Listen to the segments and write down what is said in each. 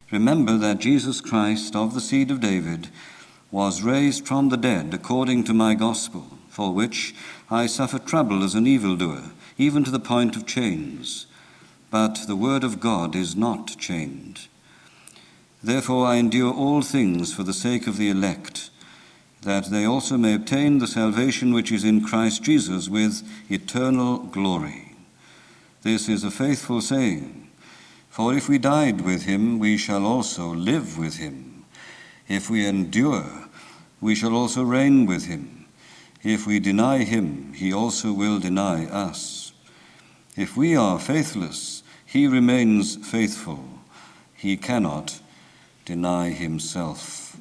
Remember that Jesus Christ of the seed of David was raised from the dead according to my gospel, for which I suffer trouble as an evildoer, even to the point of chains. But the word of God is not chained. Therefore I endure all things for the sake of the elect, that they also may obtain the salvation which is in Christ Jesus with eternal glory. This is a faithful saying, for if we died with him, we shall also live with him. If we endure, we shall also reign with him. If we deny him, he also will deny us. If we are faithless, he remains faithful. He cannot deny himself.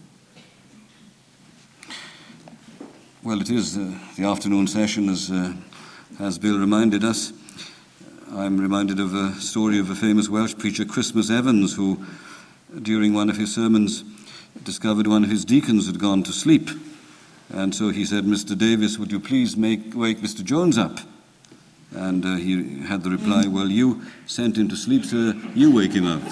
Well, it is the afternoon session, as Bill reminded us. I'm reminded of a story of a famous Welsh preacher, Christmas Evans, who, during one of his sermons, discovered one of his deacons had gone to sleep. And so he said, "Mr. Davis, would you please wake Mr. Jones up?" And he had the reply, "Well, you sent him to sleep, sir, you wake him up."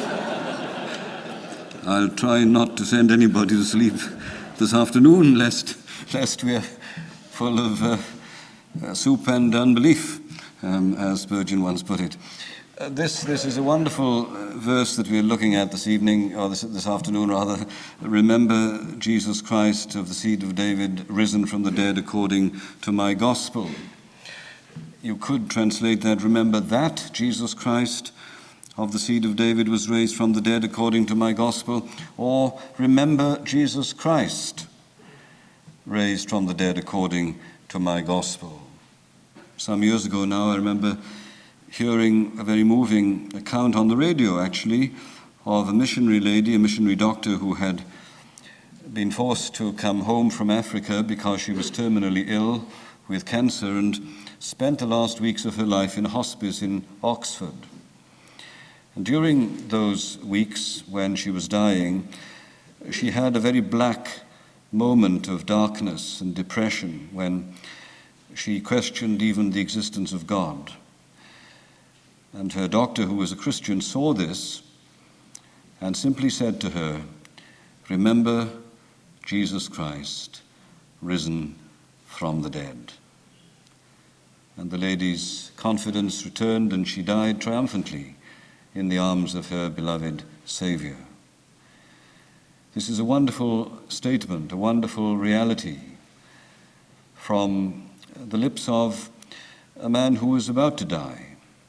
I'll try not to send anybody to sleep this afternoon, lest we're full of soup and unbelief, as Spurgeon once put it. This is a wonderful verse that we're looking at this evening, or this afternoon rather. Remember Jesus Christ of the seed of David, risen from the dead according to my gospel. You could translate that, remember that Jesus Christ of the seed of David was raised from the dead according to my gospel, or remember Jesus Christ raised from the dead according to my gospel. Some years ago now, I remember hearing a very moving account on the radio, actually, of a missionary lady, a missionary doctor who had been forced to come home from Africa because she was terminally ill with cancer and spent the last weeks of her life in a hospice in Oxford. And during those weeks when she was dying, she had a very black moment of darkness and depression when she questioned even the existence of God. And her doctor, who was a Christian, saw this and simply said to her, "Remember Jesus Christ, risen from the dead." And the lady's confidence returned, and she died triumphantly in the arms of her beloved Savior. This is a wonderful statement, a wonderful reality from the lips of a man who was about to die.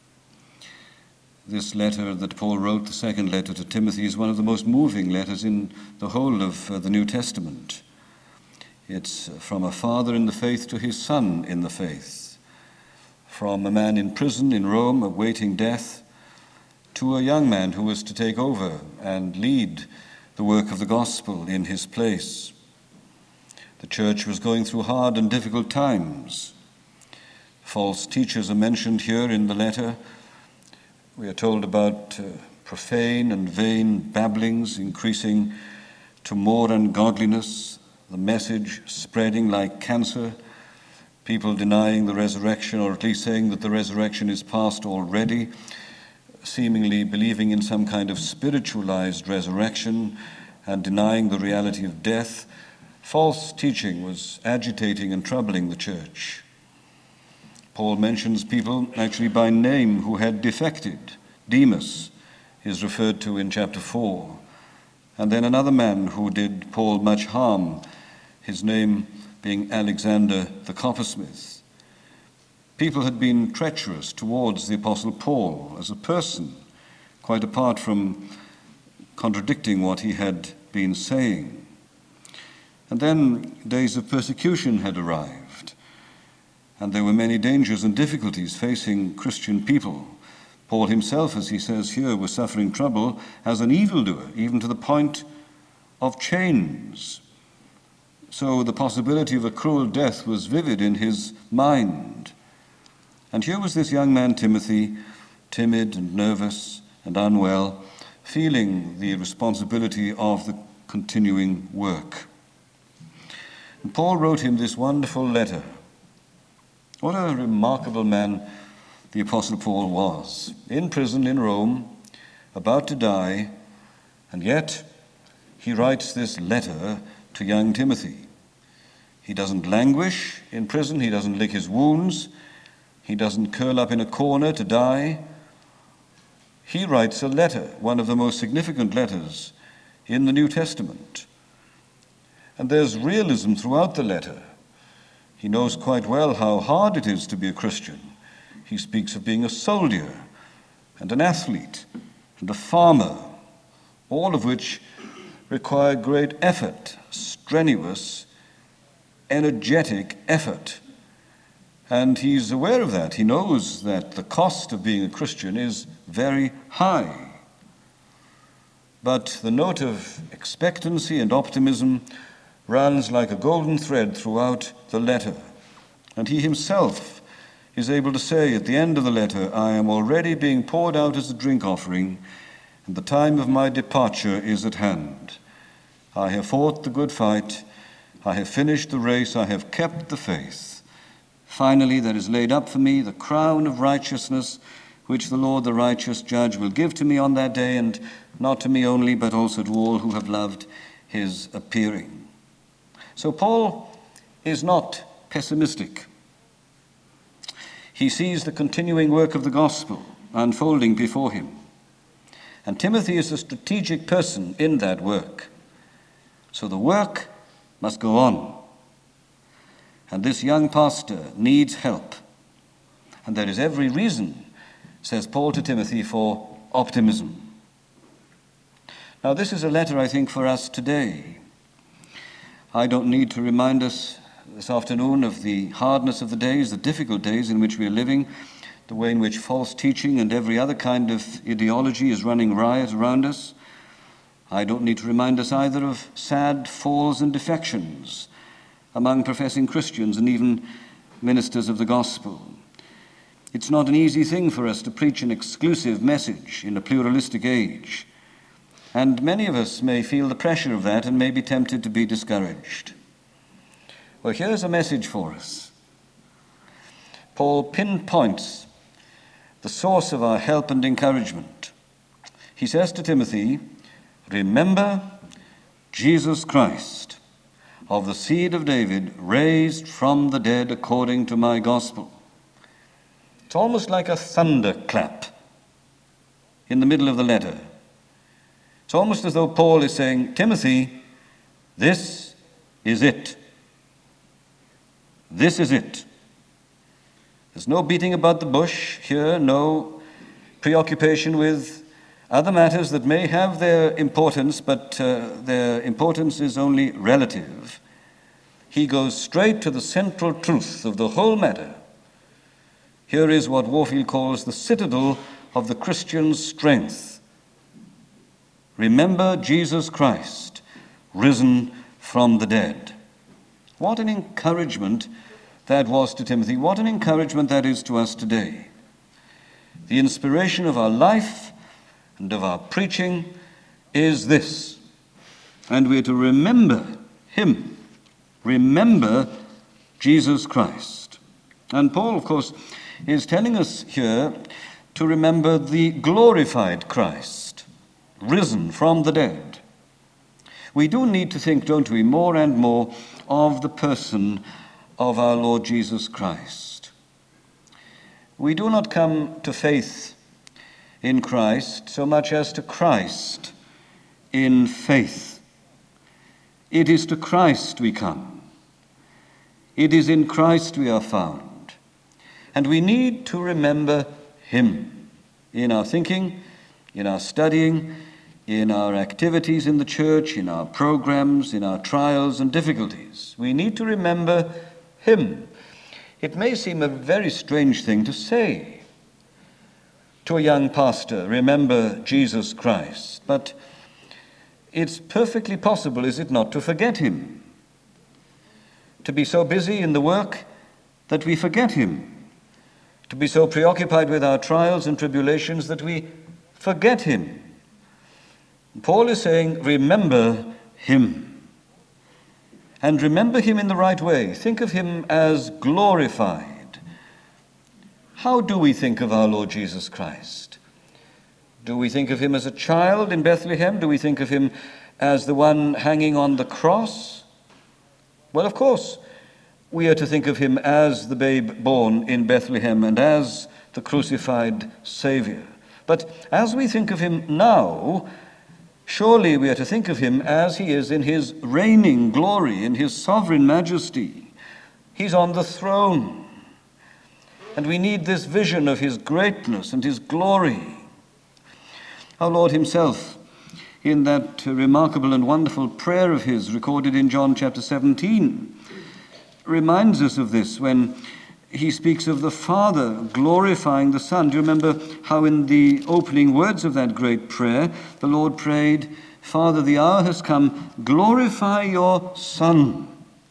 This letter that Paul wrote, the second letter to Timothy, is one of the most moving letters in the whole of the New Testament. It's from a father in the faith to his son in the faith, from a man in prison in Rome awaiting death to a young man who was to take over and lead the work of the gospel in his place. The church was going through hard and difficult times. False teachers are mentioned here in the letter. We are told about profane and vain babblings increasing to more ungodliness, the message spreading like cancer, people denying the resurrection, or at least saying that the resurrection is past already, seemingly believing in some kind of spiritualized resurrection and denying the reality of death. False teaching was agitating and troubling the church. Paul mentions people actually by name who had defected. Demas is referred to in chapter 4. And then another man who did Paul much harm, his name being Alexander the coppersmith. People had been treacherous towards the Apostle Paul as a person, quite apart from contradicting what he had been saying. And then days of persecution had arrived, and there were many dangers and difficulties facing Christian people. Paul himself, as he says here, was suffering trouble as an evildoer, even to the point of chains. So the possibility of a cruel death was vivid in his mind. And here was this young man, Timothy, timid and nervous and unwell, feeling the responsibility of the continuing work. And Paul wrote him this wonderful letter. What a remarkable man the Apostle Paul was. In prison in Rome, about to die, And yet, he writes this letter to young Timothy. He doesn't languish in prison. He doesn't lick his wounds. He doesn't curl up in a corner to die. He writes a letter, one of the most significant letters in the New Testament. And there's realism throughout the letter. He knows quite well how hard it is to be a Christian. He speaks of being a soldier and an athlete and a farmer, all of which require great effort, strenuous, energetic effort. And he's aware of that. He knows that the cost of being a Christian is very high. But the note of expectancy and optimism runs like a golden thread throughout the letter. And he himself is able to say at the end of the letter, I am already being poured out as a drink offering, and the time of my departure is at hand. I have fought the good fight. I have finished the race. I have kept the faith. Finally, there is laid up for me the crown of righteousness, which the Lord, the righteous judge, will give to me on that day, and not to me only, but also to all who have loved his appearing. So Paul is not pessimistic. He sees the continuing work of the gospel unfolding before him. And Timothy is a strategic person in that work. So the work must go on. And this young pastor needs help. And there is every reason, says Paul to Timothy, for optimism. Now, this is a letter, I think, for us today. I don't need to remind us this afternoon of the hardness of the days, the difficult days in which we are living, the way in which false teaching and every other kind of ideology is running riot around us. I don't need to remind us either of sad falls and defections among professing Christians and even ministers of the gospel. It's not an easy thing for us to preach an exclusive message in a pluralistic age, and many of us may feel the pressure of that and may be tempted to be discouraged. Well, here's a message for us. Paul pinpoints the source of our help and encouragement. He says to Timothy, remember Jesus Christ, of the seed of David, raised from the dead according to my gospel. It's almost like a thunderclap in the middle of the letter. It's almost as though Paul is saying, Timothy, this is it. This is it. There's no beating about the bush here, no preoccupation with other matters that may have their importance, but their importance is only relative. He goes straight to the central truth of the whole matter. Here is what Warfield calls the citadel of the Christian's strength. Remember Jesus Christ, risen from the dead. What an encouragement that was to Timothy. What an encouragement that is to us today. The inspiration of our life and of our preaching is this. And we are to remember him. Remember Jesus Christ. And Paul, of course, is telling us here to remember the glorified Christ, risen from the dead. We do need to think, don't we, more and more of the person of our Lord Jesus Christ. We do not come to faith in Christ so much as to Christ in faith. It is to Christ we come. It is in Christ we are found. And we need to remember him in our thinking, in our studying, in our activities in the church, in our programs, in our trials and difficulties. We need to remember him. It may seem a very strange thing to say to a young pastor, remember Jesus Christ, but it's perfectly possible, is it not, to forget him, to be so busy in the work that we forget him, to be so preoccupied with our trials and tribulations that we forget him. Paul is saying, remember him. And remember him in the right way. Think of him as glorified. How do we think of our Lord Jesus Christ? Do we think of him as a child in Bethlehem? Do we think of him as the one hanging on the cross? Well, of course, we are to think of him as the babe born in Bethlehem and as the crucified Savior. But as we think of him now, surely we are to think of him as he is in his reigning glory, in his sovereign majesty. He's on the throne. And we need this vision of his greatness and his glory. Our Lord himself, in that remarkable and wonderful prayer of his recorded in John chapter 17, reminds us of this when he speaks of the Father glorifying the Son. Do you remember how in the opening words of that great prayer, the Lord prayed, "Father, the hour has come, glorify your Son,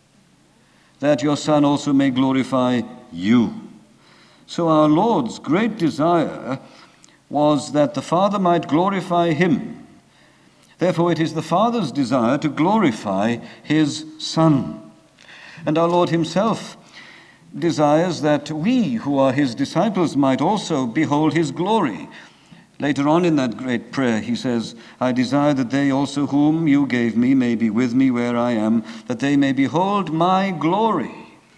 that your Son also may glorify you." So our Lord's great desire was that the Father might glorify him. Therefore, it is the Father's desire to glorify his Son. And our Lord himself desires that we, who are his disciples, might also behold his glory. Later on in that great prayer, he says, "I desire that they also whom you gave me may be with me where I am, that they may behold my glory."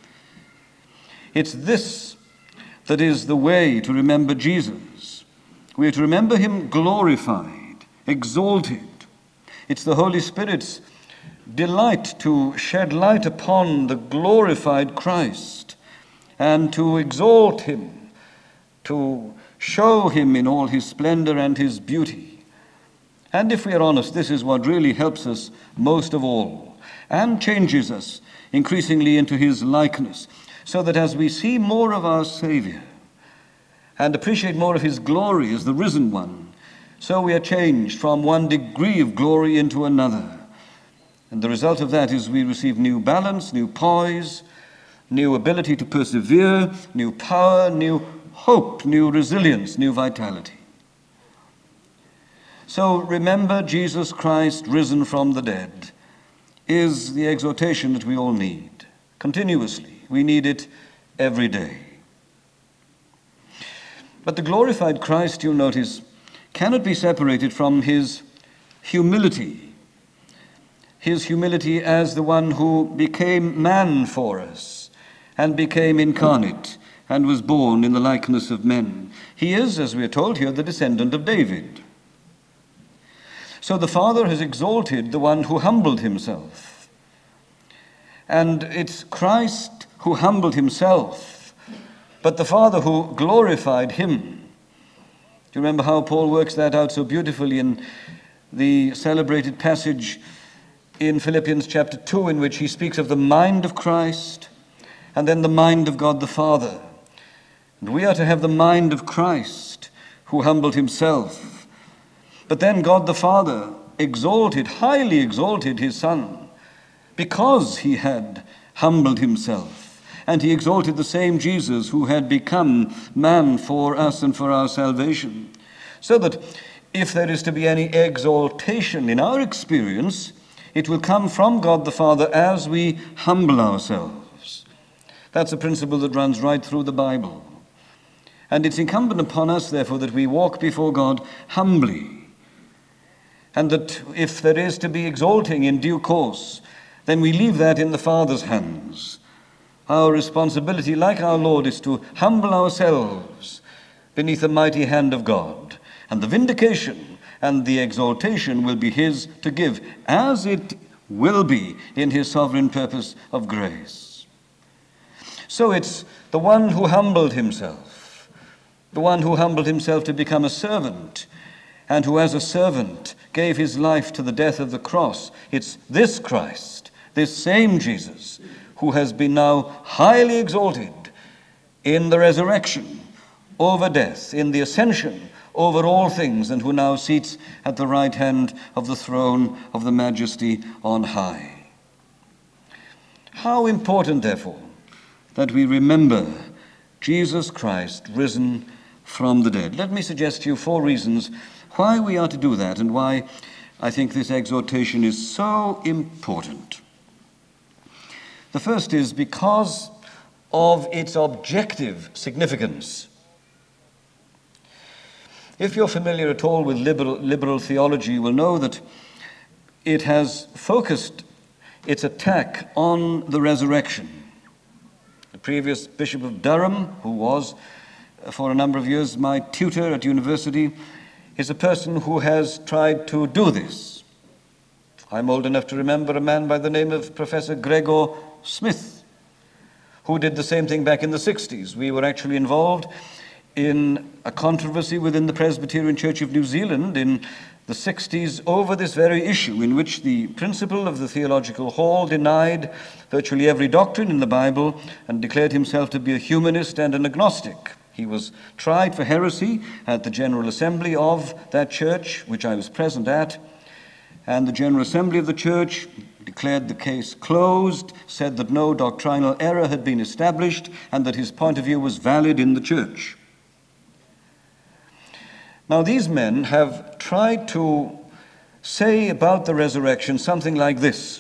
It's this that is the way to remember Jesus. We are to remember him glorified, exalted. It's the Holy Spirit's delight to shed light upon the glorified Christ and to exalt him, to show him in all his splendor and his beauty. And if we are honest, this is what really helps us most of all and changes us increasingly into his likeness, so that as we see more of our Savior and appreciate more of his glory as the risen one, so we are changed from one degree of glory into another. And the result of that is we receive new balance, new poise, new ability to persevere, new power, new hope, new resilience, new vitality. So remember Jesus Christ risen from the dead is the exhortation that we all need continuously. We need it every day. But the glorified Christ, you'll notice, cannot be separated from his humility. His humility as the one who became man for us and became incarnate and was born in the likeness of men. He is, as we are told here, the descendant of David. So the Father has exalted the one who humbled himself. And it's Christ who humbled himself, but the Father who glorified him. Do you remember how Paul works that out so beautifully in the celebrated passage in Philippians chapter 2, in which he speaks of the mind of Christ and then the mind of God the Father. And we are to have the mind of Christ, who humbled himself. But then God the Father exalted, highly exalted his Son, because he had humbled himself. And he exalted the same Jesus who had become man for us and for our salvation. So that if there is to be any exaltation in our experience, it will come from God the Father as we humble ourselves. That's a principle that runs right through the Bible. And it's incumbent upon us, therefore, that we walk before God humbly. And that if there is to be exalting in due course, then we leave that in the Father's hands. Our responsibility, like our Lord, is to humble ourselves beneath the mighty hand of God. And the vindication and the exaltation will be his to give, as it will be in his sovereign purpose of grace. So it's the one who humbled himself, the one who humbled himself to become a servant, and who as a servant gave his life to the death of the cross. It's this Christ, this same Jesus, who has been now highly exalted in the resurrection over death, in the ascension over all things, and who now sits at the right hand of the throne of the majesty on high. How important, therefore, that we remember Jesus Christ risen from the dead. Let me suggest to you 4 reasons why we are to do that and why I think this exhortation is so important. The first is because of its objective significance. If you're familiar at all with liberal theology, you will know that it has focused its attack on the resurrection. The previous Bishop of Durham, who was for a number of years my tutor at university, is a person who has tried to do this. I'm old enough to remember a man by the name of Professor Gregor Smith, who did the same thing back in the 60s. We were actually involved in a controversy within the Presbyterian Church of New Zealand in the 60s over this very issue, in which the principal of the theological hall denied virtually every doctrine in the Bible and declared himself to be a humanist and an agnostic. He was tried for heresy at the General Assembly of that church, which I was present at, and the General Assembly of the church declared the case closed, said that no doctrinal error had been established, and that his point of view was valid in the church. Now, these men have tried to say about the resurrection something like this,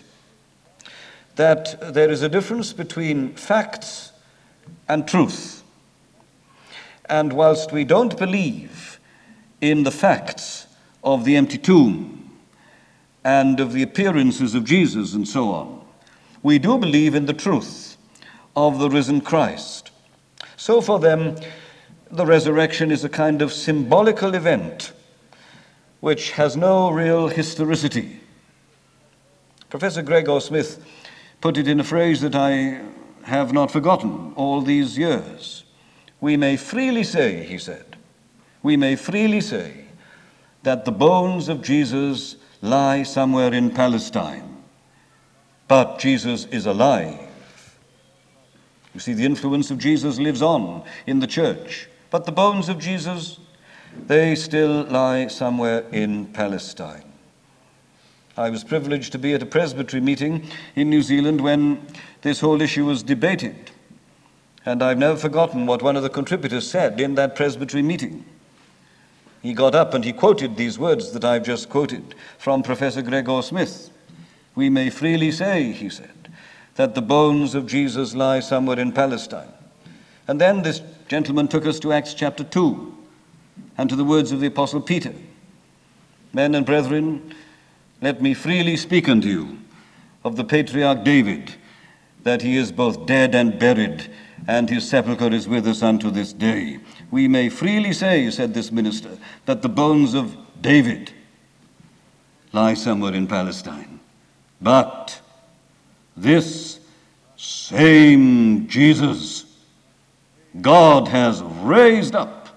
that there is a difference between facts and truth. And whilst we don't believe in the facts of the empty tomb and of the appearances of Jesus and so on, we do believe in the truth of the risen Christ. So for them, the resurrection is a kind of symbolical event which has no real historicity. Professor Gregor Smith put it in a phrase that I have not forgotten all these years. We may freely say, he said, we may freely say that the bones of Jesus lie somewhere in Palestine, but Jesus is alive. You see, the influence of Jesus lives on in the church. But the bones of Jesus, they still lie somewhere in Palestine. I was privileged to be at a presbytery meeting in New Zealand when this whole issue was debated. And I've never forgotten what one of the contributors said in that presbytery meeting. He got up and he quoted these words that I've just quoted from Professor Gregor Smith. We may freely say, he said, that the bones of Jesus lie somewhere in Palestine. And then this gentleman took us to Acts chapter 2 and to the words of the Apostle Peter. Men and brethren, let me freely speak unto you of the patriarch David, that he is both dead and buried, and his sepulchre is with us unto this day. We may freely say, said this minister, that the bones of David lie somewhere in Palestine. But this same Jesus God has raised up.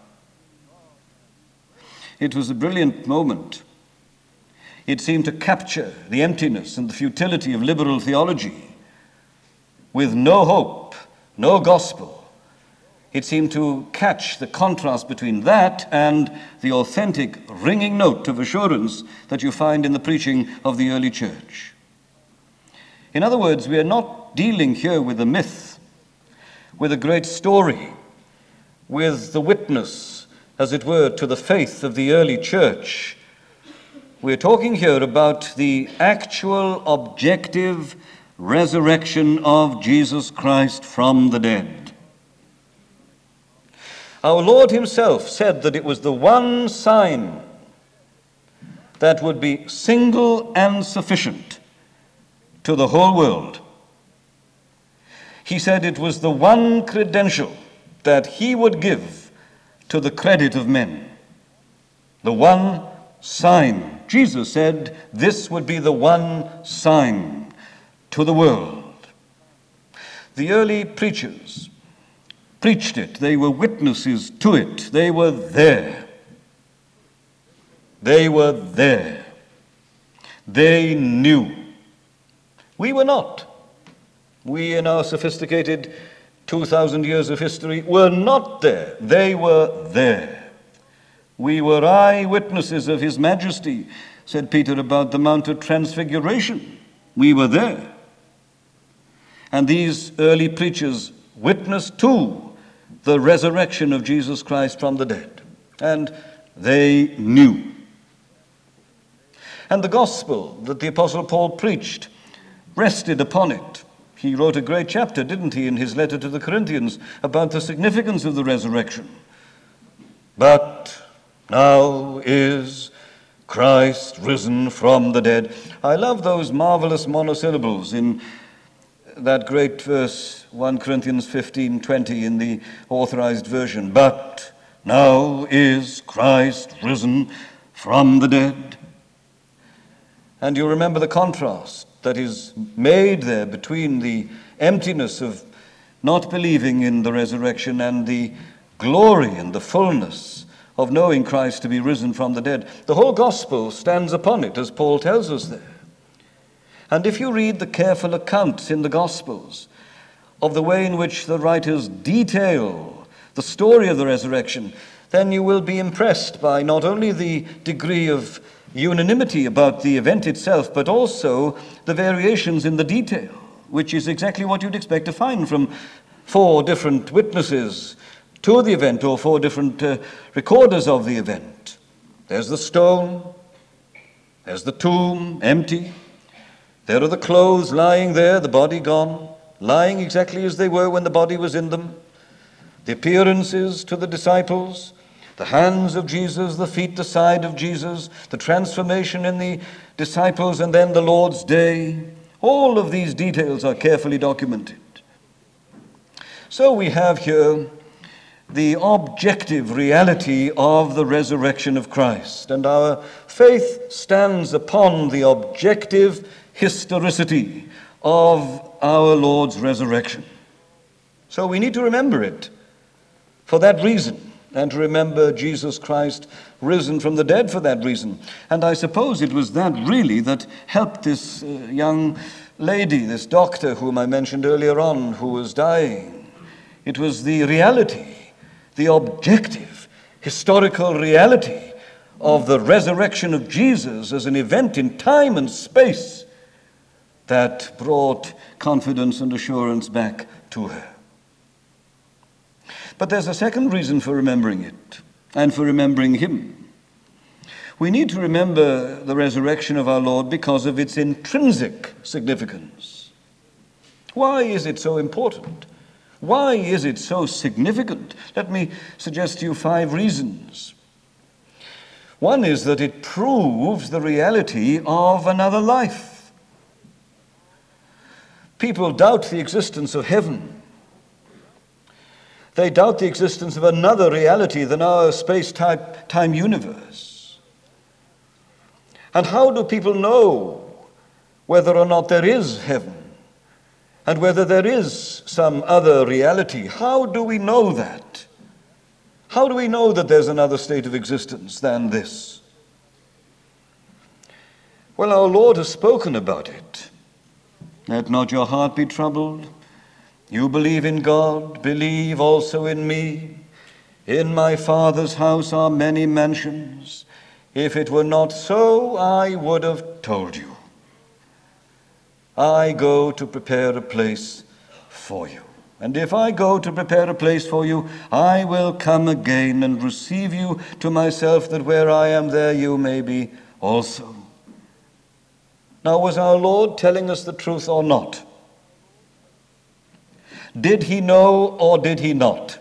It was a brilliant moment. It seemed to capture the emptiness and the futility of liberal theology. With no hope, no gospel, it seemed to catch the contrast between that and the authentic, ringing note of assurance that you find in the preaching of the early church. In other words, we are not dealing here with a myth, with a great story, with the witness, as it were, to the faith of the early church. We're talking here about the actual, objective resurrection of Jesus Christ from the dead. Our Lord himself said that it was the one sign that would be single and sufficient to the whole world. He said it was the one credential that he would give to the credit of men. The one sign. Jesus said this would be the one sign to the world. The early preachers preached it. They were witnesses to it. They were there. They were there. They knew. We were not. We, in our sophisticated 2,000 years of history, were not there. They were there. We were eyewitnesses of his majesty, said Peter about the Mount of Transfiguration. We were there. And these early preachers witnessed to the resurrection of Jesus Christ from the dead. And they knew. And the gospel that the Apostle Paul preached rested upon it. He wrote a great chapter, didn't he, in his letter to the Corinthians about the significance of the resurrection. But Now is Christ risen from the dead. I love those marvelous monosyllables in that great verse, 1 Corinthians 15:20 in the Authorized Version. But now is Christ risen from the dead. And you remember the contrast that is made there between the emptiness of not believing in the resurrection and the glory and the fullness of knowing Christ to be risen from the dead. The whole gospel stands upon it, as Paul tells us there. And if you read the careful accounts in the Gospels of the way in which the writers detail the story of the resurrection, then you will be impressed by not only the degree of unanimity about the event itself, but also the variations in the detail, which is exactly what you'd expect to find from 4 different witnesses to the event, or 4 different recorders of the event. There's the stone, there's the tomb, empty. There are the clothes lying there, the body gone, lying exactly as they were when the body was in them. The appearances to the disciples, the hands of Jesus, the feet, the side of Jesus, the transformation in the disciples, and then the Lord's day. All of these details are carefully documented. So we have here the objective reality of the resurrection of Christ, and our faith stands upon the objective historicity of our Lord's resurrection. So we need to remember it for that reason, and to remember Jesus Christ risen from the dead for that reason. And I suppose it was that really that helped this young lady, this doctor whom I mentioned earlier on, who was dying. It was the reality, the objective, historical reality of the resurrection of Jesus as an event in time and space that brought confidence and assurance back to her. But there's a second reason for remembering it, and for remembering him. We need to remember the resurrection of our Lord because of its intrinsic significance. Why is it so important? Why is it so significant? Let me suggest to you 5 reasons. One is that it proves the reality of another life. People doubt the existence of heaven. They doubt the existence of another reality than our space-time universe. And how do people know whether or not there is heaven and whether there is some other reality? How do we know that? How do we know that there's another state of existence than this? Well, our Lord has spoken about it. Let not your heart be troubled. You believe in God, believe also in me. In my Father's house are many mansions. If it were not so, I would have told you. I go to prepare a place for you. And if I go to prepare a place for you, I will come again and receive you to myself, that where I am, there you may be also. Now, was our Lord telling us the truth or not? Did he know or did he not?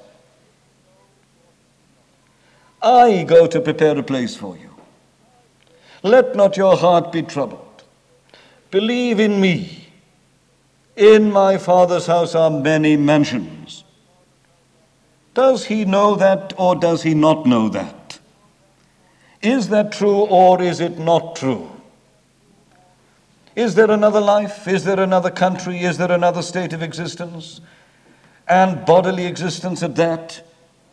I go to prepare a place for you. Let not your heart be troubled. Believe in me. In my Father's house are many mansions. Does he know that or does he not know that? Is that true or is it not true? Is there another life? Is there another country? Is there another state of existence? And bodily existence at that?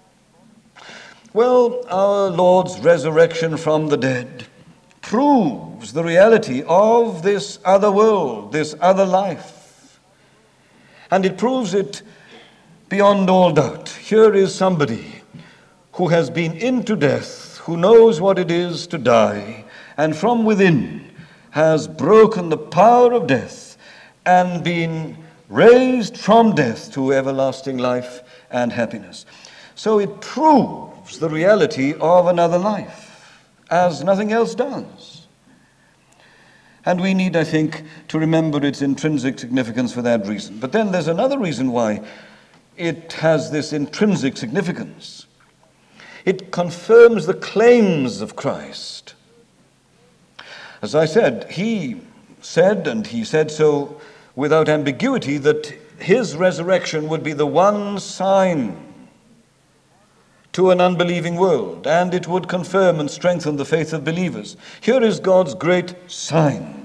Well, our Lord's resurrection from the dead proves the reality of this other world, this other life. And it proves it beyond all doubt. Here is somebody who has been into death, who knows what it is to die, and from within has broken the power of death and been raised from death to everlasting life and happiness. So it proves the reality of another life, as nothing else does. And we need, I think, to remember its intrinsic significance for that reason. But then there's another reason why it has this intrinsic significance. It confirms the claims of Christ. As I said, he said, and he said so without ambiguity, that his resurrection would be the one sign to an unbelieving world, and it would confirm and strengthen the faith of believers. Here is God's great sign.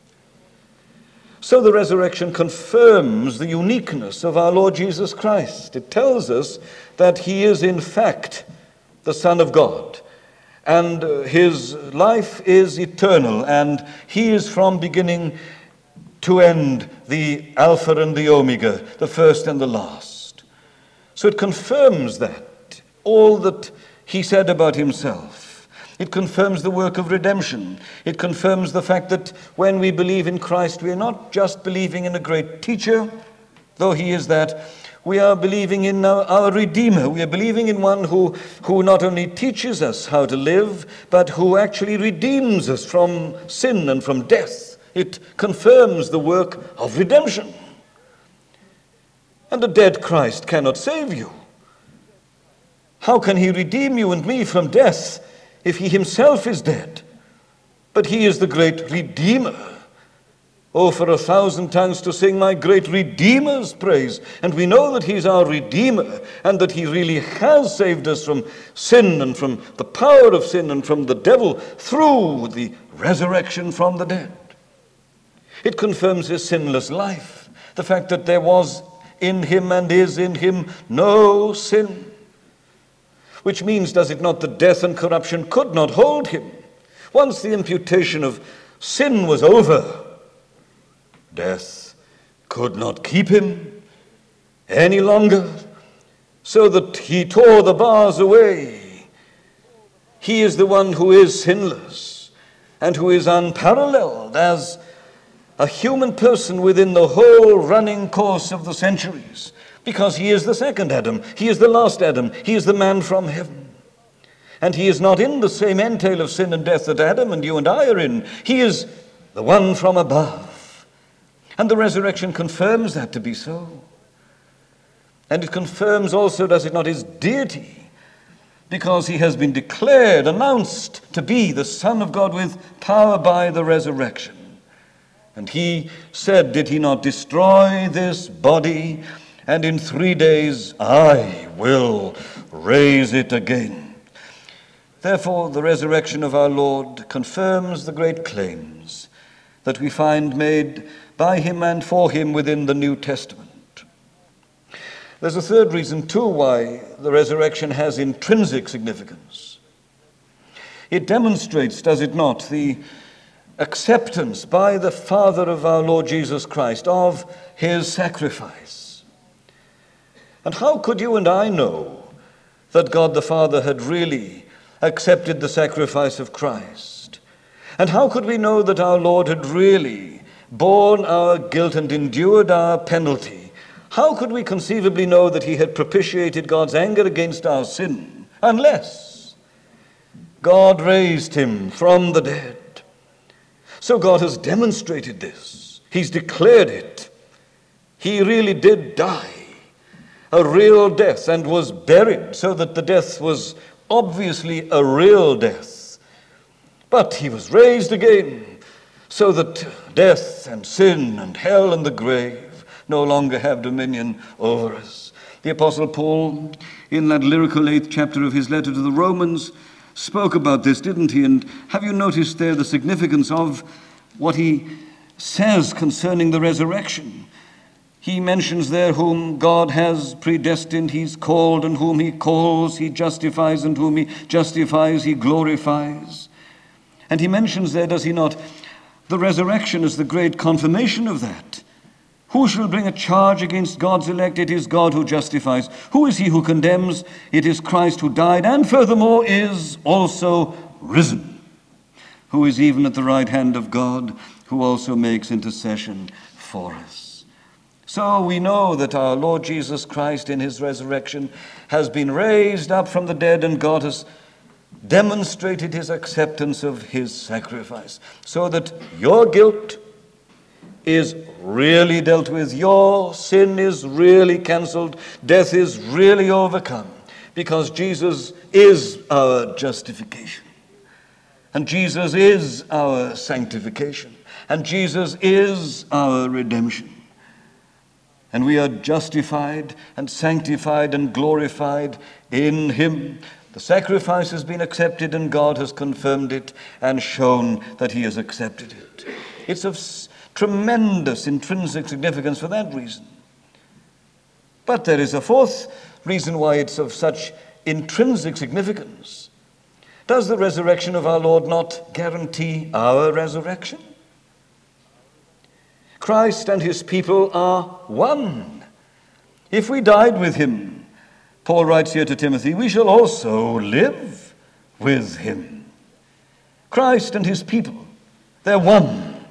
So the resurrection confirms the uniqueness of our Lord Jesus Christ. It tells us that he is in fact the Son of God, and his life is eternal, and he is from beginning to end the Alpha and the Omega, the first and the last. So it confirms that, all that he said about himself. It confirms the work of redemption. It confirms the fact that when we believe in Christ, we are not just believing in a great teacher, though he is that. We are believing in our Redeemer. We are believing in one who not only teaches us how to live, but who actually redeems us from sin and from death. It confirms the work of redemption. And a dead Christ cannot save you. How can he redeem you and me from death if he himself is dead? But he is the great Redeemer. Oh, for 1,000 tongues to sing my great Redeemer's praise. And we know that he's our Redeemer, and that he really has saved us from sin and from the power of sin and from the devil through the resurrection from the dead. It confirms his sinless life, the fact that there was in him and is in him no sin. Which means, does it not, that death and corruption could not hold him? Once the imputation of sin was over, death could not keep him any longer, so that he tore the bars away. He is the one who is sinless and who is unparalleled as a human person within the whole running course of the centuries. Because he is the second Adam, he is the last Adam, he is the man from heaven. And he is not in the same entail of sin and death that Adam and you and I are in. He is the one from above. And the resurrection confirms that to be so. And it confirms also, does it not, his deity, because he has been declared, announced to be the Son of God with power by the resurrection. And he said, did he not, destroy this body, and in 3 days I will raise it again. Therefore, the resurrection of our Lord confirms the great claims that we find made by him and for him within the New Testament. There's a third reason, too, why the resurrection has intrinsic significance. It demonstrates, does it not, the acceptance by the Father of our Lord Jesus Christ of his sacrifice. And how could you and I know that God the Father had really accepted the sacrifice of Christ? And how could we know that our Lord had really borne our guilt and endured our penalty? How could we conceivably know that he had propitiated God's anger against our sin, unless God raised him from the dead? So God has demonstrated this. He's declared it. He really did die a real death and was buried, so that the death was obviously a real death. But he was raised again, so that death and sin and hell and the grave no longer have dominion over us. The Apostle Paul, in that lyrical 8th chapter of his letter to the Romans, spoke about this, didn't he? And have you noticed there the significance of what he says concerning the resurrection? He mentions there whom God has predestined, he's called, and whom he calls, he justifies, and whom he justifies, he glorifies. And he mentions there, does he not, the resurrection as the great confirmation of that. Who shall bring a charge against God's elect? It is God who justifies. Who is he who condemns? It is Christ who died, and furthermore is also risen, who is even at the right hand of God, who also makes intercession for us. So we know that our Lord Jesus Christ in his resurrection has been raised up from the dead, and God has demonstrated his acceptance of his sacrifice, so that your guilt is really dealt with, your sin is really cancelled, death is really overcome, because Jesus is our justification. And Jesus is our sanctification. And Jesus is our redemption. And we are justified and sanctified and glorified in him. The sacrifice has been accepted, and God has confirmed it and shown that he has accepted it. It's of tremendous intrinsic significance for that reason. But there is a fourth reason why it's of such intrinsic significance. Does the resurrection of our Lord not guarantee our resurrection? Christ and his people are one. If we died with him, Paul writes here to Timothy, we shall also live with him. Christ and his people, they're one.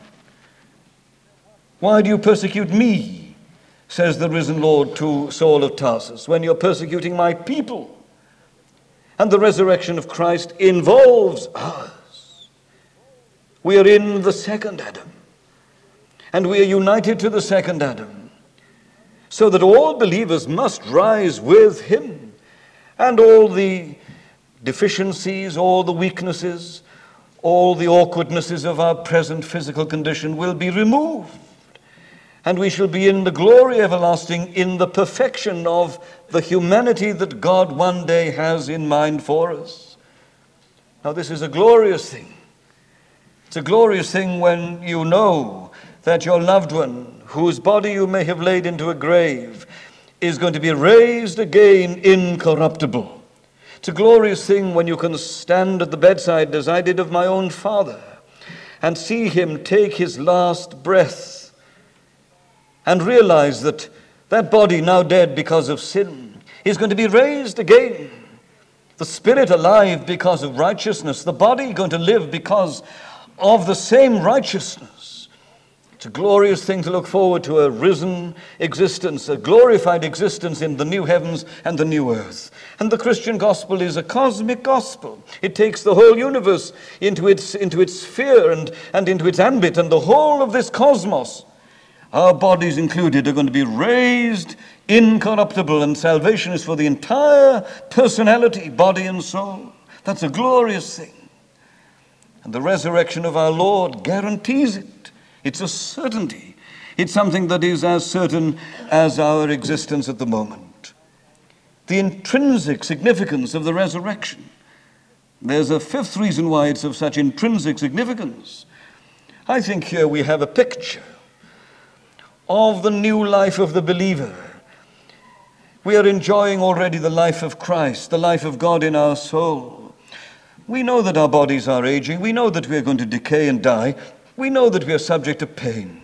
Why do you persecute me, says the risen Lord to Saul of Tarsus, when you're persecuting my people? And the resurrection of Christ involves us. We are in the second Adam. And we are united to the second Adam, so that all believers must rise with him, and all the deficiencies, all the weaknesses, all the awkwardnesses of our present physical condition will be removed, and we shall be in the glory everlasting, in the perfection of the humanity that God one day has in mind for us. Now, this is a glorious thing. It's a glorious thing when you know that your loved one, whose body you may have laid into a grave, is going to be raised again incorruptible. It's a glorious thing when you can stand at the bedside, as I did of my own father, and see him take his last breath and realize that that body, now dead because of sin, is going to be raised again. The spirit alive because of righteousness, the body going to live because of the same righteousness. It's a glorious thing to look forward to, a risen existence, a glorified existence in the new heavens and the new earth. And the Christian gospel is a cosmic gospel. It takes the whole universe into its sphere and into its ambit, and the whole of this cosmos, our bodies included, are going to be raised incorruptible, and salvation is for the entire personality, body and soul. That's a glorious thing. And the resurrection of our Lord guarantees it. It's a certainty. It's something that is as certain as our existence at the moment. The intrinsic significance of the resurrection. There's a fifth reason why it's of such intrinsic significance. I think here we have a picture of the new life of the believer. We are enjoying already the life of Christ, the life of God in our soul. We know that our bodies are aging. We know that we are going to decay and die. We know that we are subject to pain.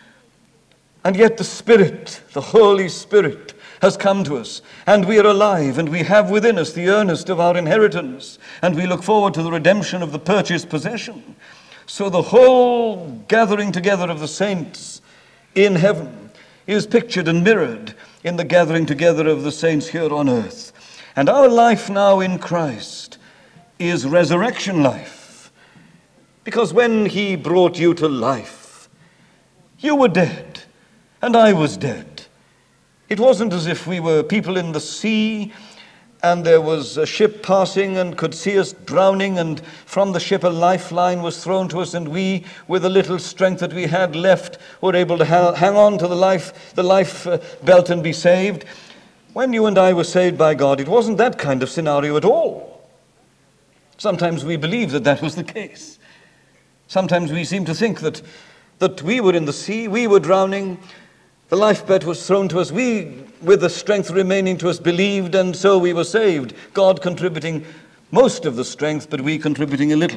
And yet the Spirit, the Holy Spirit, has come to us, and we are alive, and we have within us the earnest of our inheritance, and we look forward to the redemption of the purchased possession. So the whole gathering together of the saints in heaven is pictured and mirrored in the gathering together of the saints here on earth. And our life now in Christ is resurrection life. Because when he brought you to life, you were dead, and I was dead. It wasn't as if we were people in the sea, and there was a ship passing and could see us drowning, and from the ship a lifeline was thrown to us, and we, with the little strength that we had left, were able to hang on to the life belt and be saved. When you and I were saved by God, it wasn't that kind of scenario at all. Sometimes we believe that that was the case. Sometimes we seem to think that we were in the sea, we were drowning, the lifebelt was thrown to us, we, with the strength remaining to us, believed, and so we were saved. God contributing most of the strength, but we contributing a little.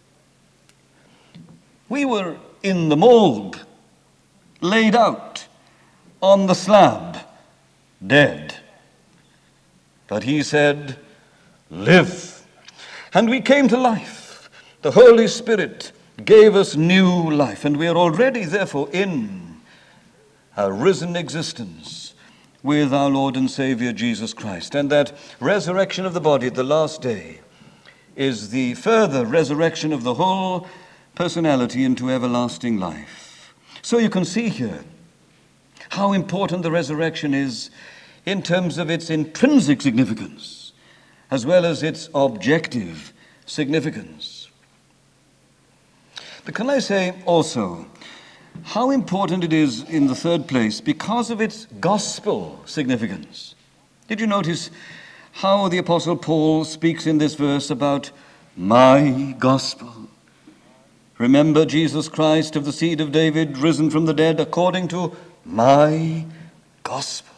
We were in the morgue, laid out on the slab, dead. But he said, live. And we came to life. The Holy Spirit gave us new life, and we are already, therefore, in a risen existence with our Lord and Savior Jesus Christ. And that resurrection of the body at the last day is the further resurrection of the whole personality into everlasting life. So you can see here how important the resurrection is in terms of its intrinsic significance. as well as its objective significance. But can I say also how important it is in the third place because of its gospel significance? Did you notice how the Apostle Paul speaks in this verse about my gospel? Remember Jesus Christ of the seed of David, risen from the dead according to my gospel.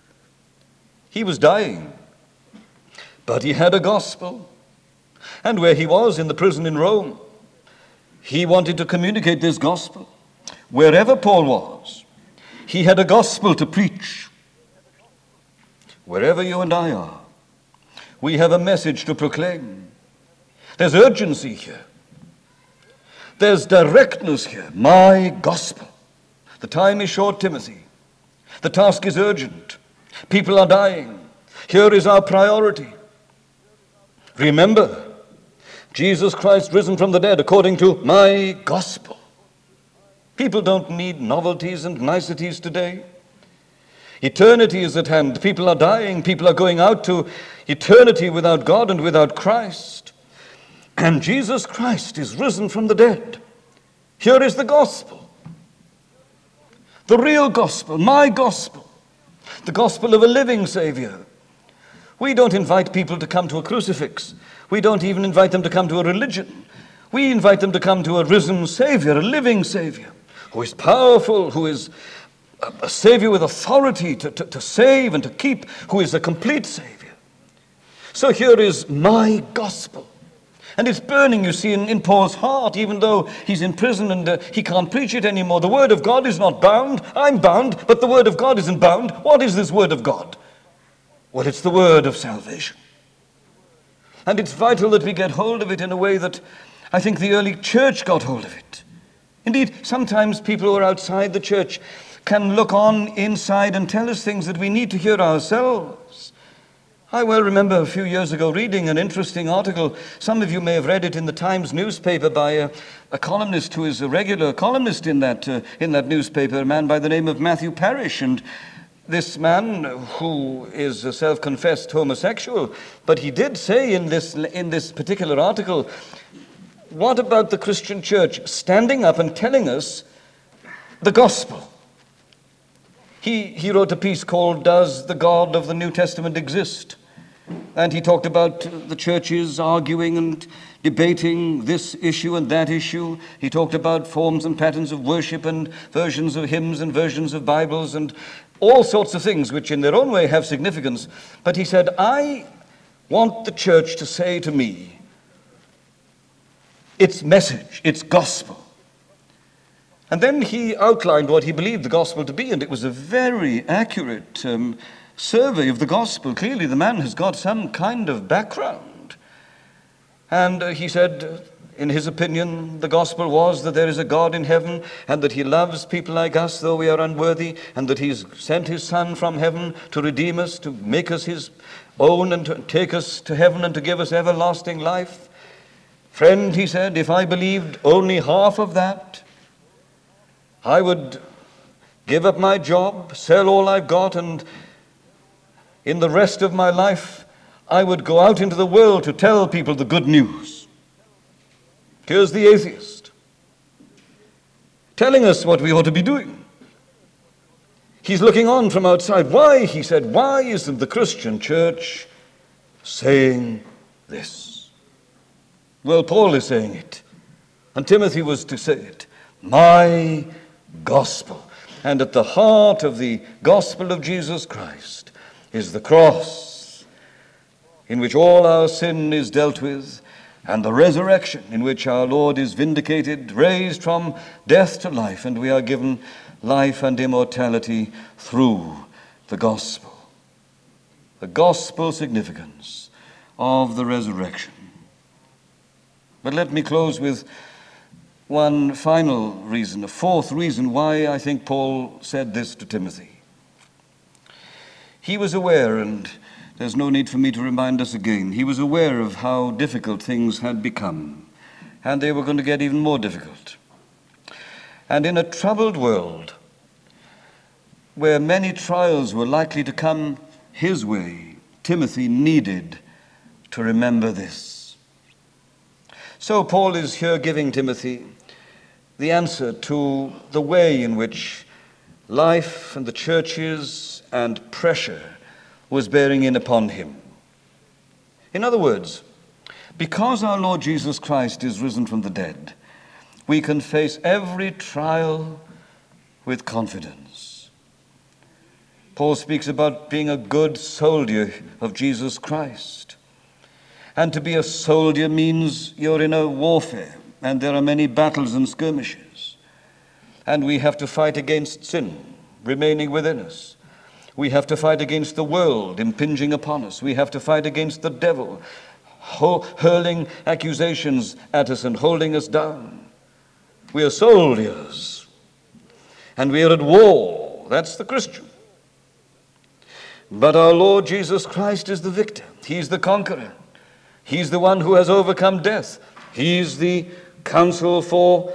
He was dying, but he had a gospel. And where he was, in the prison in Rome, he wanted to communicate this gospel. Wherever Paul was, he had a gospel to preach. Wherever you and I are, we have a message to proclaim. There's urgency here. There's directness here. My gospel. The time is short, Timothy. The task is urgent. People are dying. Here is our priority. Remember, Jesus Christ risen from the dead according to my gospel. People don't need novelties and niceties today. Eternity is at hand. People are dying. People are going out to eternity without God and without Christ. And Jesus Christ is risen from the dead. Here is the gospel. The real gospel, my gospel. The gospel of a living Savior. We don't invite people to come to a crucifix. We don't even invite them to come to a religion. We invite them to come to a risen Savior, a living Savior, who is powerful, who is a Savior with authority to save and to keep, who is a complete Savior. So here is my gospel. And it's burning, you see, in Paul's heart, even though he's in prison and he can't preach it anymore. The Word of God is not bound. I'm bound, but the Word of God isn't bound. What is this Word of God? Well, it's the Word of salvation. And it's vital that we get hold of it in a way that I think the early church got hold of it. Indeed, sometimes people who are outside the church can look on inside and tell us things that we need to hear ourselves. I well remember a few years ago reading an interesting article. Some of you may have read it in the Times newspaper by a columnist who is a regular columnist in that newspaper, a man by the name of Matthew Parrish. And this man, who is a self-confessed homosexual, but he did say in this particular article, what about the Christian church standing up and telling us the gospel? He wrote a piece called Does the God of the New Testament Exist? And he talked about the churches arguing and debating this issue and that issue. He talked about forms and patterns of worship and versions of hymns and versions of Bibles and all sorts of things which in their own way have significance. But he said, I want the church to say to me its message, its gospel. And then he outlined what he believed the gospel to be, and it was a very accurate survey of the gospel. Clearly the man has got some kind of background. And he said, in his opinion, the gospel was that there is a God in heaven and that he loves people like us though we are unworthy, and that he's sent his Son from heaven to redeem us, to make us his own and to take us to heaven and to give us everlasting life. Friend, he said, if I believed only half of that, I would give up my job, sell all I've got, and in the rest of my life, I would go out into the world to tell people the good news. Here's the atheist telling us what we ought to be doing. He's looking on from outside. Why, he said, why isn't the Christian church saying this? Well, Paul is saying it, and Timothy was to say it. My gospel. And at the heart of the gospel of Jesus Christ is the cross, in which all our sin is dealt with, and the resurrection, in which our Lord is vindicated, raised from death to life, and we are given life and immortality through the gospel. The gospel significance of the resurrection. But let me close with one final reason, a fourth reason why I think Paul said this to Timothy. He was aware, and there's no need for me to remind us again, he was aware of how difficult things had become, and they were going to get even more difficult. And in a troubled world, where many trials were likely to come his way, Timothy needed to remember this. So Paul is here giving Timothy the answer to the way in which life and the churches and pressure was bearing in upon him. In other words, because our Lord Jesus Christ is risen from the dead, we can face every trial with confidence. Paul speaks about being a good soldier of Jesus Christ. And to be a soldier means you're in a warfare, and there are many battles and skirmishes. And we have to fight against sin remaining within us. We have to fight against the world impinging upon us. We have to fight against the devil hurling accusations at us and holding us down. We are soldiers, and we are at war. That's the Christian. But our Lord Jesus Christ is the victor. He's the conqueror. He's the one who has overcome death. He's the counsel for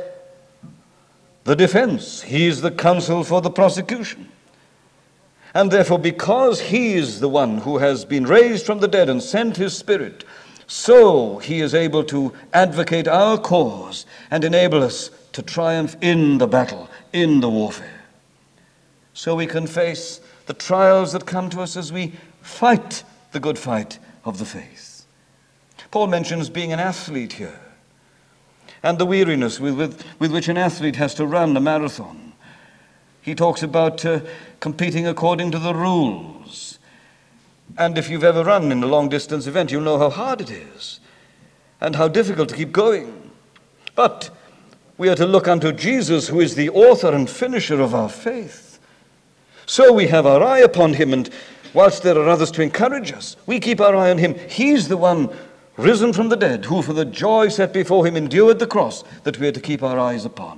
the defense. He's the counsel for the prosecution. And therefore, because he is the one who has been raised from the dead and sent his Spirit, so he is able to advocate our cause and enable us to triumph in the battle, in the warfare. So we can face the trials that come to us as we fight the good fight of the faith. Paul mentions being an athlete here, and the weariness with which an athlete has to run a marathon. He talks about competing according to the rules. And if you've ever run in a long-distance event, you'll know how hard it is and how difficult to keep going. But we are to look unto Jesus, who is the author and finisher of our faith. So we have our eye upon him, and whilst there are others to encourage us, we keep our eye on him. He's the one risen from the dead, who for the joy set before him endured the cross, that we are to keep our eyes upon.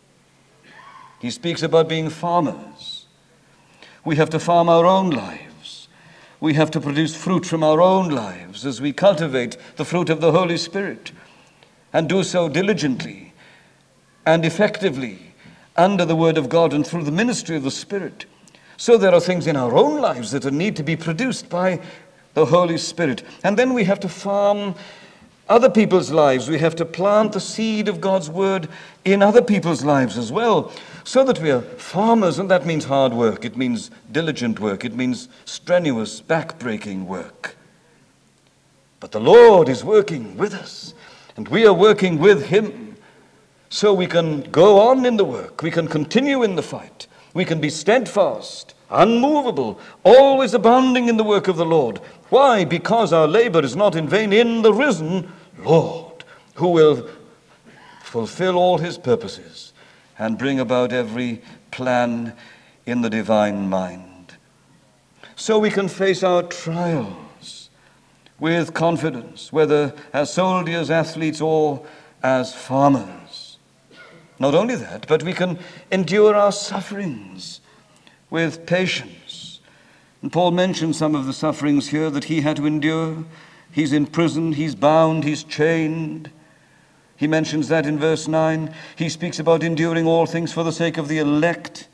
He speaks about being farmers. We have to farm our own lives. We have to produce fruit from our own lives as we cultivate the fruit of the Holy Spirit, and do so diligently and effectively under the Word of God and through the ministry of the Spirit. So there are things in our own lives that need to be produced by the Holy Spirit. And then we have to farm other people's lives. We have to plant the seed of God's Word in other people's lives as well, so that we are farmers. And that means hard work. It means diligent work. It means strenuous, back-breaking work. But the Lord is working with us, and we are working with him. So we can go on in the work. We can continue in the fight. We can be steadfast, unmovable, always abounding in the work of the Lord. Why? Because our labor is not in vain in the risen Lord, who will fulfill all his purposes and bring about every plan in the divine mind. So we can face our trials with confidence, whether as soldiers, athletes, or as farmers. Not only that, but we can endure our sufferings with patience. And Paul mentions some of the sufferings here that he had to endure. He's in prison, he's bound, he's chained. He mentions that in verse 9. He speaks about enduring all things for the sake of the elect.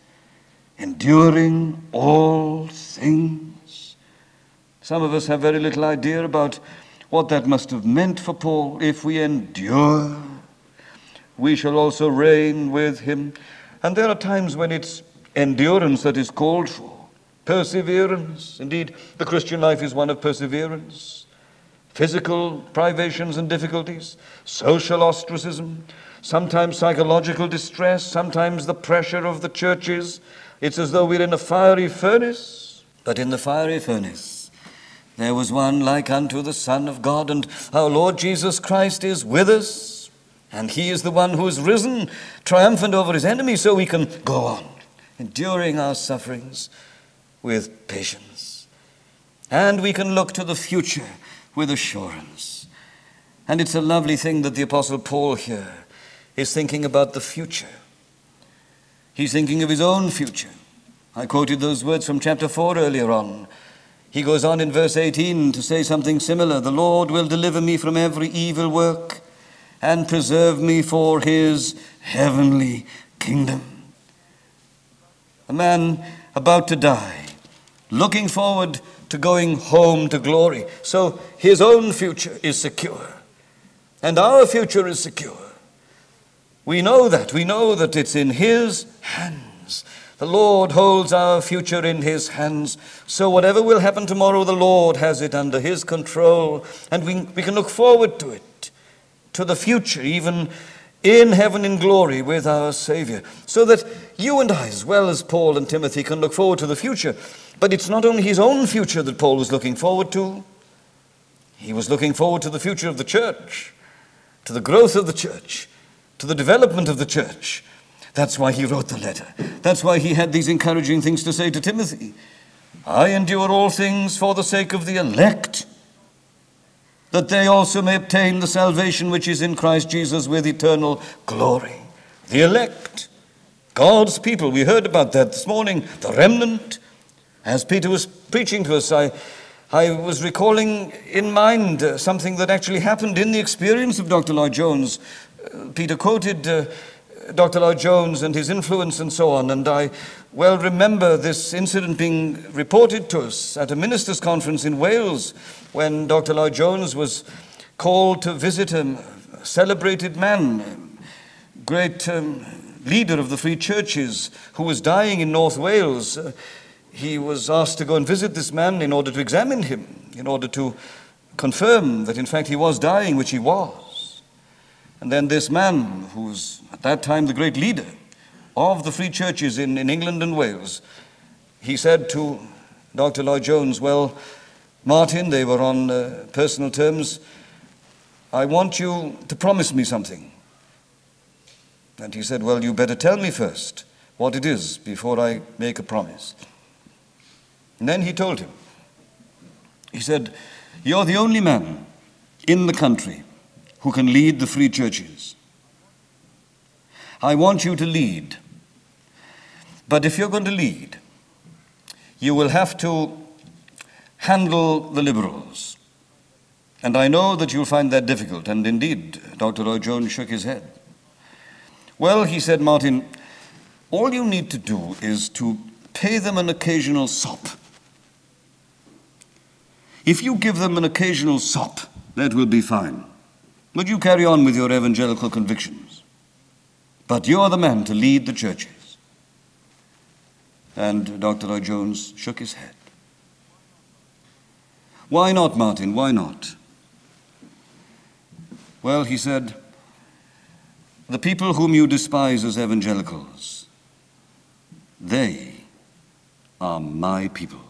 Enduring all things. Some of us have very little idea about what that must have meant for Paul. If we endure, we shall also reign with him. And there are times when it's endurance that is called for. Perseverance. Indeed, the Christian life is one of perseverance. Physical privations and difficulties, social ostracism, sometimes psychological distress, sometimes the pressure of the churches. It's as though we're in a fiery furnace. But in the fiery furnace, there was one like unto the Son of God, and our Lord Jesus Christ is with us, and he is the one who is risen, triumphant over his enemies, so we can go on, enduring our sufferings with patience. And we can look to the future with assurance. And it's a lovely thing that the Apostle Paul here is thinking about the future. He's thinking of his own future. I quoted those words from chapter 4 earlier on. He goes on in verse 18 to say something similar. The Lord will deliver me from every evil work and preserve me for his heavenly kingdom. A man about to die, looking forward to going home to glory. So his own future is secure. And our future is secure. We know that. We know that it's in his hands. The Lord holds our future in his hands. So whatever will happen tomorrow, the Lord has it under his control. And we can look forward to it, to the future, even in heaven in glory with our Savior. So that you and I, as well as Paul and Timothy, can look forward to the future. But it's not only his own future that Paul was looking forward to. He was looking forward to the future of the church, to the growth of the church, to the development of the church. That's why he wrote the letter. That's why he had these encouraging things to say to Timothy. I endure all things for the sake of the elect, that they also may obtain the salvation which is in Christ Jesus with eternal glory. The elect, God's people. We heard about that this morning. The remnant. As Peter was preaching to us, I was recalling in mind something that actually happened in the experience of Dr. Lloyd Jones. Peter quoted Dr. Lloyd Jones and his influence and so on, and I well remember this incident being reported to us at a ministers' conference in Wales when Dr. Lloyd Jones was called to visit a celebrated man, great leader of the Free Churches, who was dying in North Wales. He was asked to go and visit this man in order to examine him, in order to confirm that in fact he was dying, which he was. And then this man, who was at that time the great leader of the Free Churches in England and Wales, he said to Dr. Lloyd Jones, well, Martin, they were on personal terms, I want you to promise me something. And he said, well, you better tell me first what it is before I make a promise. And then he told him, he said, you're the only man in the country who can lead the Free Churches. I want you to lead. But if you're going to lead, you will have to handle the liberals. And I know that you'll find that difficult. And indeed, Dr. Lloyd Jones shook his head. Well, he said, Martin, all you need to do is to pay them an occasional sop. If you give them an occasional sop, that will be fine. But you carry on with your evangelical convictions. But you're the man to lead the churches. And Dr. Lloyd Jones shook his head. Why not, Martin? Why not? Well, he said, the people whom you despise as evangelicals, they are my people.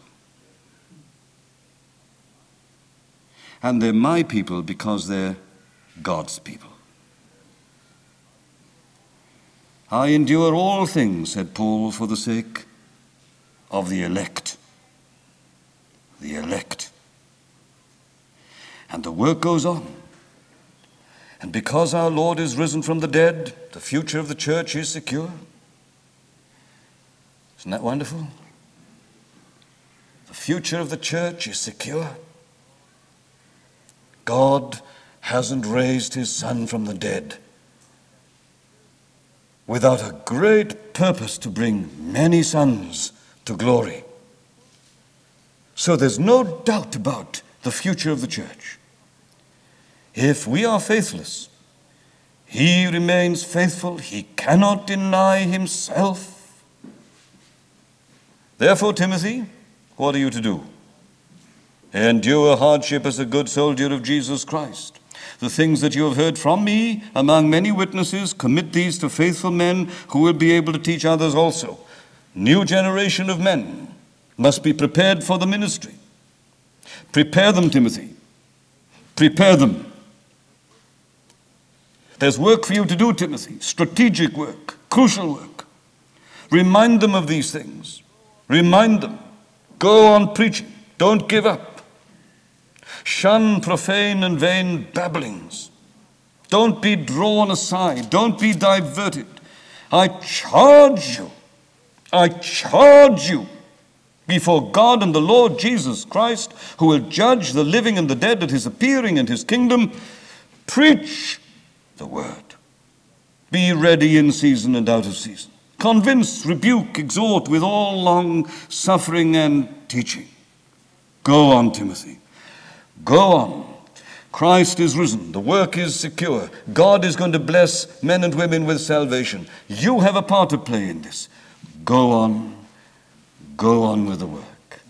And they're my people because they're God's people. I endure all things, said Paul, for the sake of the elect. The elect. And the work goes on. And because our Lord is risen from the dead, the future of the church is secure. Isn't that wonderful? The future of the church is secure. God hasn't raised his Son from the dead without a great purpose to bring many sons to glory. So there's no doubt about the future of the church. If we are faithless, he remains faithful. He cannot deny himself. Therefore, Timothy, what are you to do? Endure hardship as a good soldier of Jesus Christ. The things that you have heard from me among many witnesses, commit these to faithful men who will be able to teach others also. New generation of men must be prepared for the ministry. Prepare them, Timothy. Prepare them. There's work for you to do, Timothy. Strategic work, crucial work. Remind them of these things. Remind them. Go on preaching. Don't give up. Shun profane and vain babblings. Don't be drawn aside. Don't be diverted. I charge you before God and the Lord Jesus Christ, who will judge the living and the dead at his appearing and his kingdom. Preach the word. Be ready in season and out of season. Convince, rebuke, exhort with all long suffering and teaching. Go on, Timothy. Go on. Christ is risen. The work is secure. God is going to bless men and women with salvation. You have a part to play in this. Go on. Go on with the work.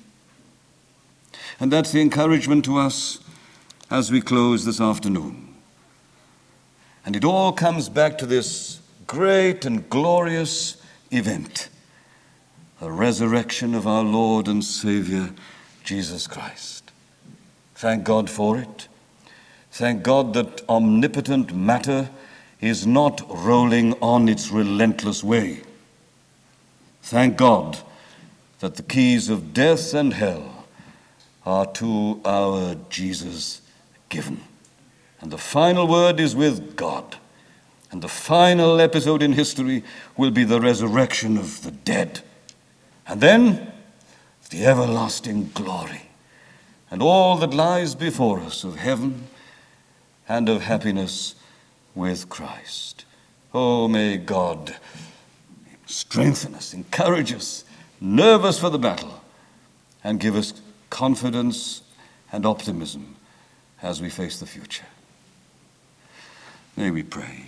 And that's the encouragement to us as we close this afternoon. And it all comes back to this great and glorious event, the resurrection of our Lord and Savior, Jesus Christ. Thank God for it. Thank God that omnipotent matter is not rolling on its relentless way. Thank God that the keys of death and hell are to our Jesus given. And the final word is with God. And the final episode in history will be the resurrection of the dead. And then the everlasting glory and all that lies before us of heaven and of happiness with Christ. Oh, may God strengthen us, encourage us, nerve us for the battle, and give us confidence and optimism as we face the future. May we pray.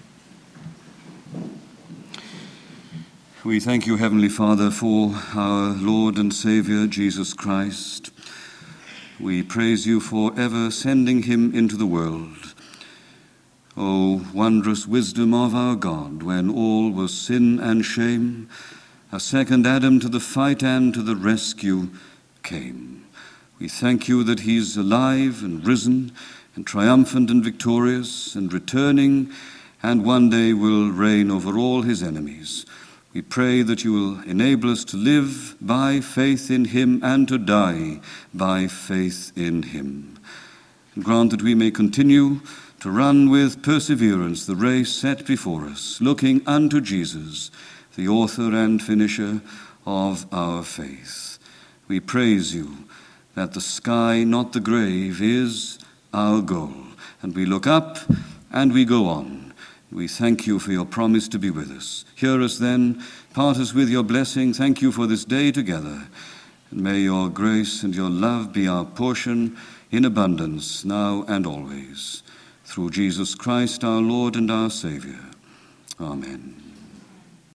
We thank you, Heavenly Father, for our Lord and Savior, Jesus Christ. We praise you for ever sending him into the world. O wondrous wisdom of our God, when all was sin and shame, a second Adam to the fight and to the rescue came. We thank you that he's alive and risen and triumphant and victorious and returning, and one day will reign over all his enemies. We pray that you will enable us to live by faith in him and to die by faith in him. And grant that we may continue to run with perseverance the race set before us, looking unto Jesus, the author and finisher of our faith. We praise you that the sky, not the grave, is our goal. And we look up and we go on. We thank you for your promise to be with us. Hear us then, part us with your blessing. Thank you for this day together. And may your grace and your love be our portion in abundance now and always. Through Jesus Christ, our Lord and our Savior. Amen.